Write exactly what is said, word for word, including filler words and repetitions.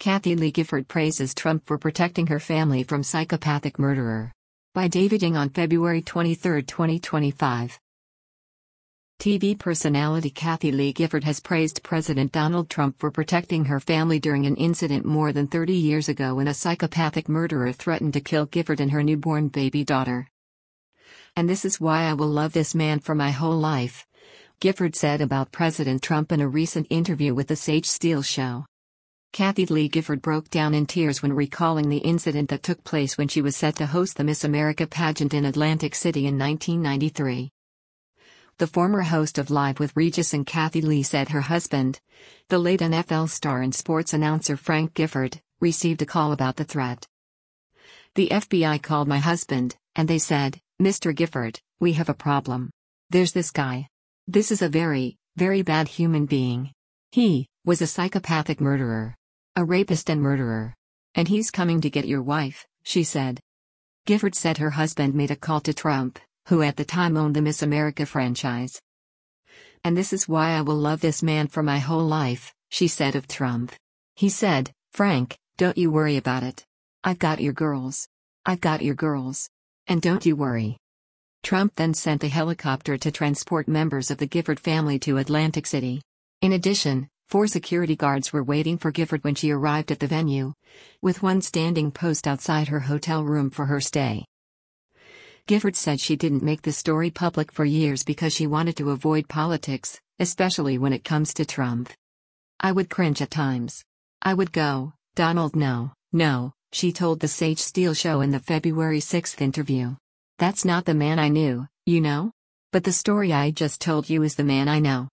Kathie Lee Gifford praises Trump for protecting her family from psychopathic murderer. By David Ng on February twenty-third, twenty twenty-five. T V personality Kathie Lee Gifford has praised President Donald Trump for protecting her family during an incident more than thirty years ago when a psychopathic murderer threatened to kill Gifford and her newborn baby daughter. "And this is why I will love this man for my whole life," Gifford said about President Trump in a recent interview with The Sage Steele Show. Kathie Lee Gifford broke down in tears when recalling the incident that took place when she was set to host the Miss America pageant in Atlantic City in nineteen ninety-three. The former host of Live with Regis and Kathie Lee said her husband, the late N F L star and sports announcer Frank Gifford, received a call about the threat. "The F B I called my husband, and they said, 'Mister Gifford, we have a problem. There's this guy. This is a very, very bad human being. He was a psychopathic murderer. A rapist and murderer. And he's coming to get your wife,' she said." Gifford said her husband made a call to Trump, who at the time owned the Miss America franchise. "And this is why I will love this man for my whole life," she said of Trump. He said, "Frank, don't you worry about it. I've got your girls. I've got your girls. And don't you worry." Trump then sent a helicopter to transport members of the Gifford family to Atlantic City. In addition, four security guards were waiting for Gifford when she arrived at the venue, with one standing post outside her hotel room for her stay. Gifford said she didn't make the story public for years because she wanted to avoid politics, especially when it comes to Trump. "I would cringe at times. I would go, 'Donald, no, no,'" she told The Sage Steele Show in the February sixth interview. "That's not the man I knew, you know? But the story I just told you is the man I know."